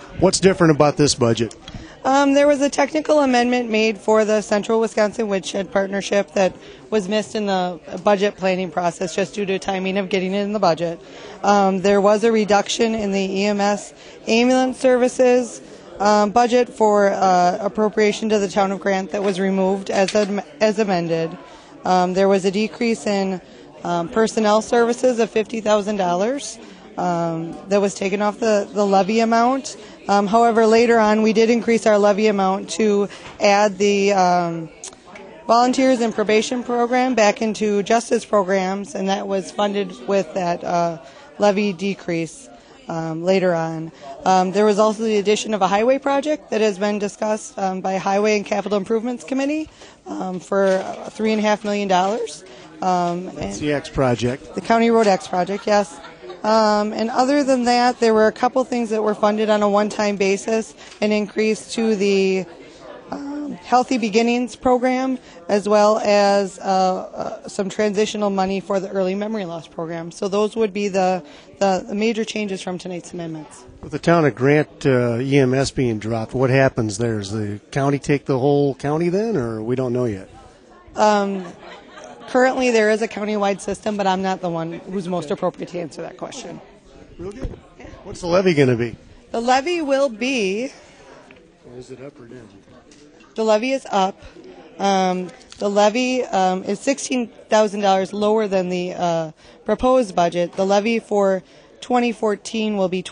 What's different about this budget? There was a technical amendment made for the Central Wisconsin Woodshed Partnership that was missed in the budget planning process just due to timing of getting it in the budget. There was a reduction in the EMS ambulance services budget for appropriation to the town of Grant that was removed as amended. There was a decrease in personnel services of $50,000. That was taken off the levy amount. However, later on, we did increase our levy amount to add the volunteers and probation program back into justice programs, and that was funded with that levy decrease later on. There was also the addition of a highway project that has been discussed by Highway and Capital Improvements Committee for $3.5 million. That's the X project. The County Road X project, yes. And other than that, there were a couple things that were funded on a one-time basis, an increase to the Healthy Beginnings program, as well as some transitional money for the early memory loss program. So those would be the major changes from tonight's amendments. With the town of Grant EMS being dropped, what happens there? Does the county take the whole county then, or we don't know yet? Currently, there is a countywide system, but I'm not the one who's most appropriate to answer that question. Real good. What's the levy going to be? The levy will be... Is it up or down? The levy is up. The levy is $16,000 lower than the proposed budget. The levy for 2014 will be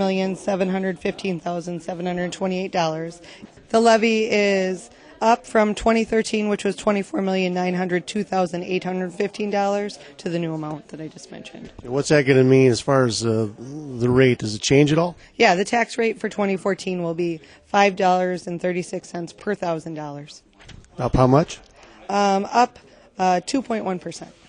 $25,715,728. The levy is up from 2013, which was $24,902,815, to the new amount that I just mentioned. What's that going to mean as far as the rate? Does it change at all? Yeah, the tax rate for 2014 will be $5.36 per $1,000. Up how much? Up 2.1%.